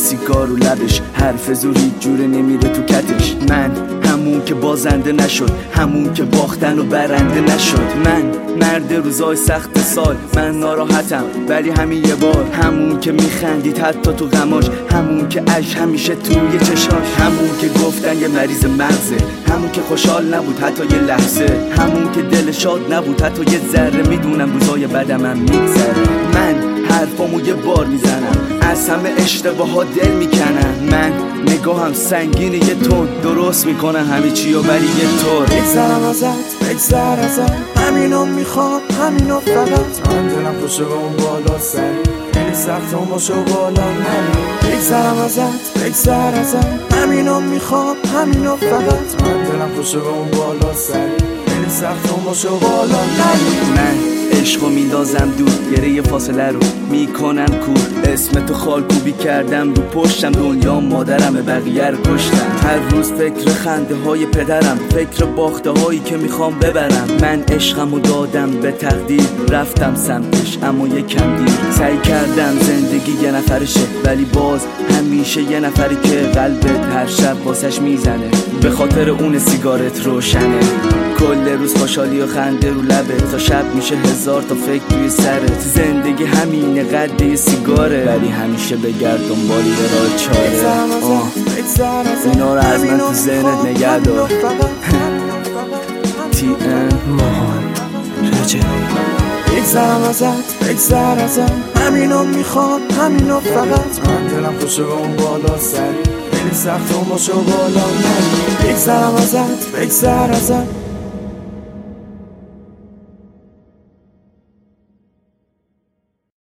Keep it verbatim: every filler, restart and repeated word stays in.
سیگار و لبش، حرف زور هیچ جوره نمیره تو کتش. من همون که بازنده نشد، همون که باختن و برنده نشد. من مرد روزای سخت سال، من ناراحتم ولی همین یه بار. همون که میخندید حتی تو غماش، همون که اشک همیشه توی چشاش. همون که گفتن یه مریض مغزه، همون که خوشحال نبود حتی یه لحظه. همون که دل شاد نبود حتی یه ذره. میدونم روزای بدمم میگذره. من حرفامو یه بار میزنم، از همه اشتباهات دل میکنم. من نگاهم سنگینه یه تون، درست میکنم همه چی و ولی یه طور. بگذرم ازت، بگذر ازم، همینو میخوام، همینو فقط. من دلم خوشه به اون بالا سری، خیلی سخت اون باشه بالا نری. بگذرم ازت، بگذر ازم، همینو میخوام، همینو فقط. من دلم خوشه به اون بالا سری، خیلی سخت اون باشه بالا نری. من عشقو میندازم دور، گره فاصله رو میکنم کور. اسم تو خالکوبی کردم رو پشتم، دنیا مادرم بقیه رو کشتم. هر روز فکر خنده های پدرم، فکر باخته هایی که میخوام ببرم. من عشقمو دادم به تقدیر، رفتم سمتش اما یکم دیر. سعی کردم زندگی یه نفرشه، ولی باز همیشه یه نفری که قلبت هر شب واسش میزنه. به خاطر اون سیگارت روشنه، کل روز خوشحالی و خنده رو لبت، تا شب میشه هزار تا فکر توی سرت. زندگی همینه قد سیگاره، ولی همیشه بگرد دنبالی به راه چاره. اینا رو از من تو ذهنت نگه دار. تی ام ماهان رجبی. بگذرم ازت، بگذر ازم، همینو میخوام، همینو فقط. من دلم خوشه به اون بالا سری، خیلی سخت اون باشه بالا نری. بگذرم ازت، بگذر ازم،